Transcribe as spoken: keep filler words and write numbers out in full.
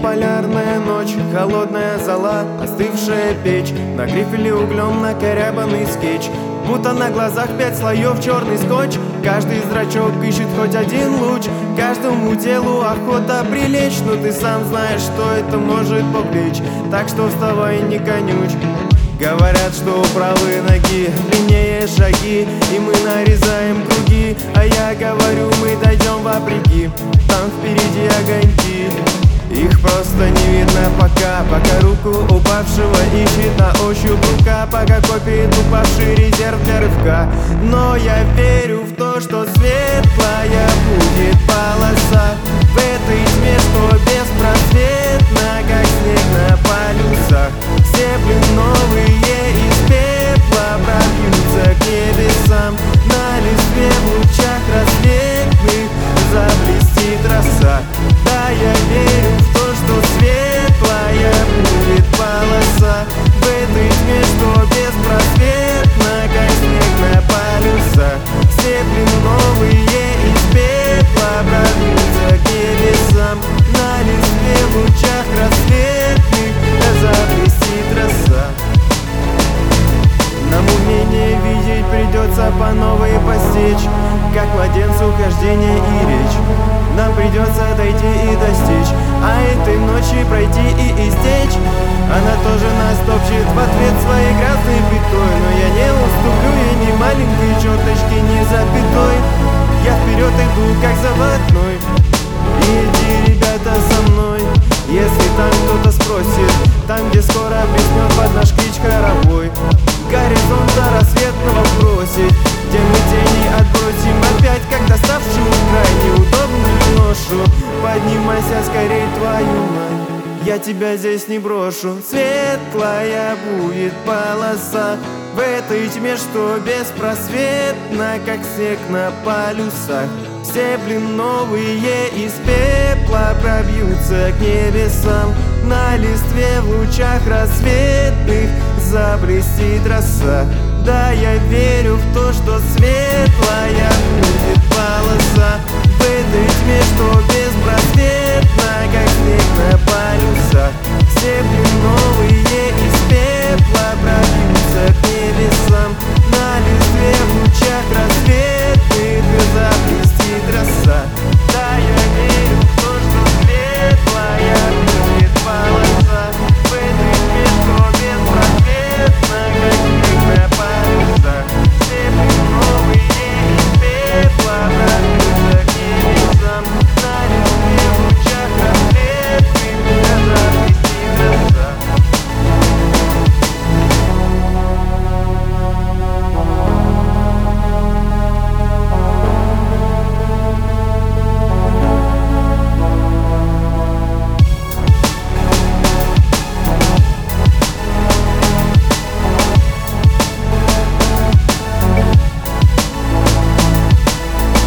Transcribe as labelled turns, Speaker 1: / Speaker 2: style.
Speaker 1: полярная ночь, холодная зола, остывшая печь, на грифеле углем накорябанный скетч. Будто на глазах пять слоев черный скотч. Каждый зрачок ищет хоть один луч, каждому телу охота прилечь. Но ты сам знаешь, что это может повлечь, так что вставай, не конючь. Говорят, что у правой ноги длиннее шаги, и мы нарезаем круги. А я говорю, мы дойдем вопреки, там впереди огоньки. Их просто не видно пока, пока руку упавшего ищет на ощупь рука, пока копит упавший резерв для рывка. Но я верю в то, что светлая будет полоса в этой тьме, что беспросветно, как снег на полюсах. Все блин новые из пепла пробьются к небесам, на листве в лучах рассветных заблестит роса. Да, я верю в то, что светлая будет полоса в этой тьме, что беспросветно, как снег на полюсах. Все блин новые из пепла пробьются к небесам, на листве в лучах рассветных заблестит роса. Нам умение видеть придется по новой постичь, как младенцу хождение и речь. Нам придется дойти и достичь, а этой ночи пройти и истечь. Она тоже нас топчет в ответ своей грязной пятой, но я не уступлю ей ни маленькой черточки, ни запятой. Я вперед иду, как заводной, и иди, ребята, со мной. Если там кто-то спросит, там, где скоро блеснет под наш клич хоровой, горизонта рассветного бросить, где мы тени отбросим опять, как доставшую край неудобную ношу. Поднимайся скорей, твою мать, я тебя здесь не брошу. Светлая будет полоса в этой тьме, что беспросветно, как снег на полюсах. Все блин новые из пепла пробьются к небесам, на листве в лучах рассветных заблестит роса. Да, я верю в то, что светлая будет полоса в этой тьме, что беспросветно, как снег на